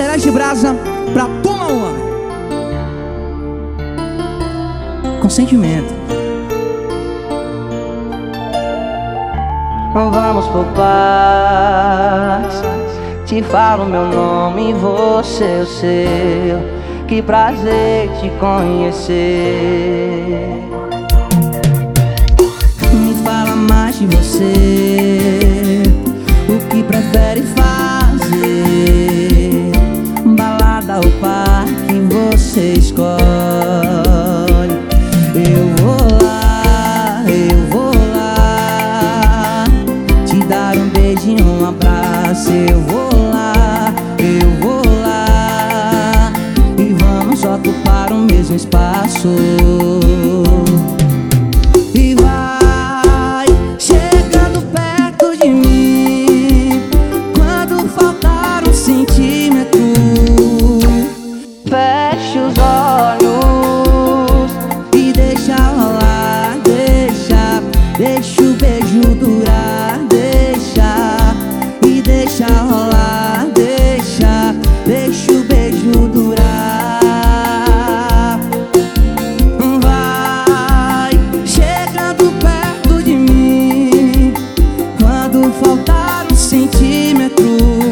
Celeste Brasa pra Toma Uma. Com sentimento. Vamos por paz. Te falo meu nome e você o seu. Que prazer te conhecer. Me fala mais de você. O que prefere fazer? Balada ou parque, você escolhe. Eu vou lá te dar um beijinho, um abraço. Eu vou lá e vamos ocupar o mesmo espaço. E vai chegando perto de mim quando faltar um centímetro. Feche os olhos E deixa rolar, deixa o beijo durar, e deixa rolar, deixa o beijo durar. Vai chegando perto de mim quando faltar um centímetro.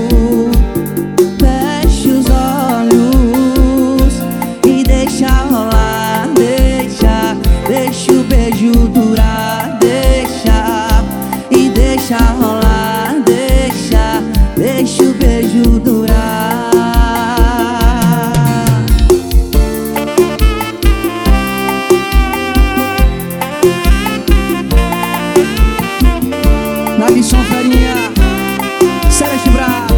Feche os olhos e deixa rolar, deixa o beijo durar, e deixa rolar, deixa o beijo durar. Na Visão Farinha, Celeste Brasa,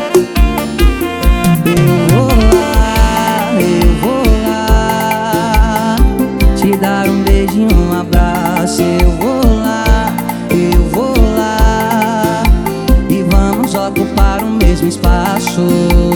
eu vou lá te dar um beijinho, um abraço. Eu vou lá e vamos ocupar o mesmo espaço.